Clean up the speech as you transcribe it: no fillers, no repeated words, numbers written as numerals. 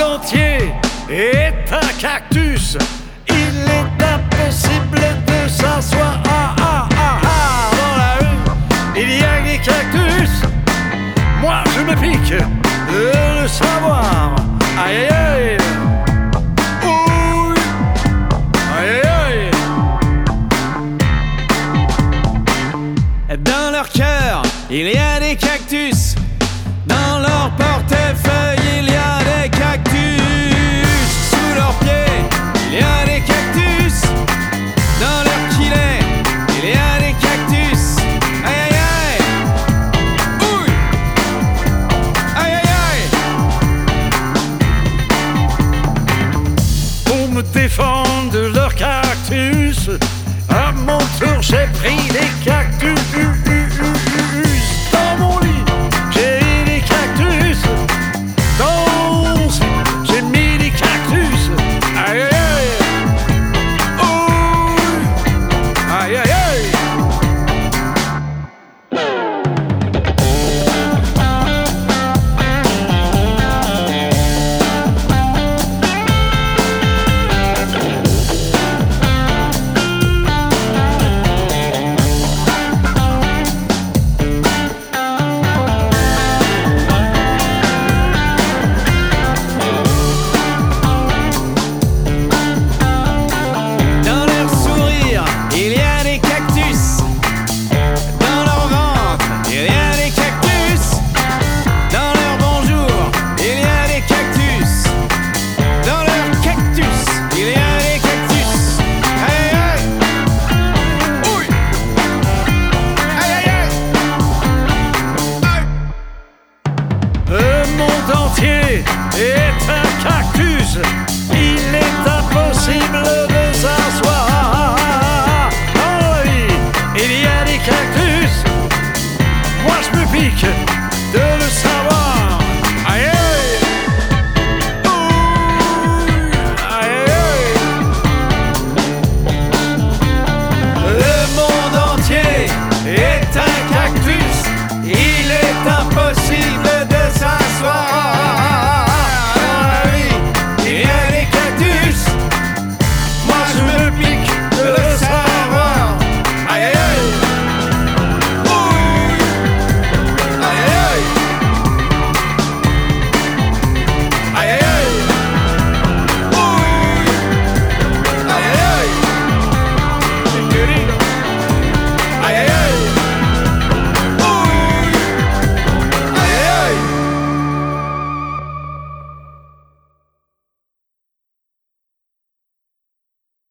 entier est un cactus. Il est impossible de s'asseoir dans la rue. Il y a des cactus. Moi je me pique de le savoir. Aïe aïe aïe. Ouh. Aïe aïe aïe. Dans leur cœur, il y a des cactus. Dans leur portefeuille, il y a des cactus. Sous leurs pieds, il y a des cactus. Dans leur gilet, il y a des cactus. Aïe aïe aïe. Ouille. Aïe aïe aïe. Pour me défendre de leurs cactus, à mon tour j'ai pris des cactus. Dans mon lit, j'ai des cactus. Dans mon slip, j'ai mis des cactus. Aïe aïe aïe. Oh. Aïe aïe aïe. Est un cactus. Il est impossible de s'asseoir dans la vie. Il y a des cactus. Moi je me pique de le savoir. Aïe aïe. Ouh. Aïe aïe. Le monde entier est un cactus. Il est impossible de s'asseoir.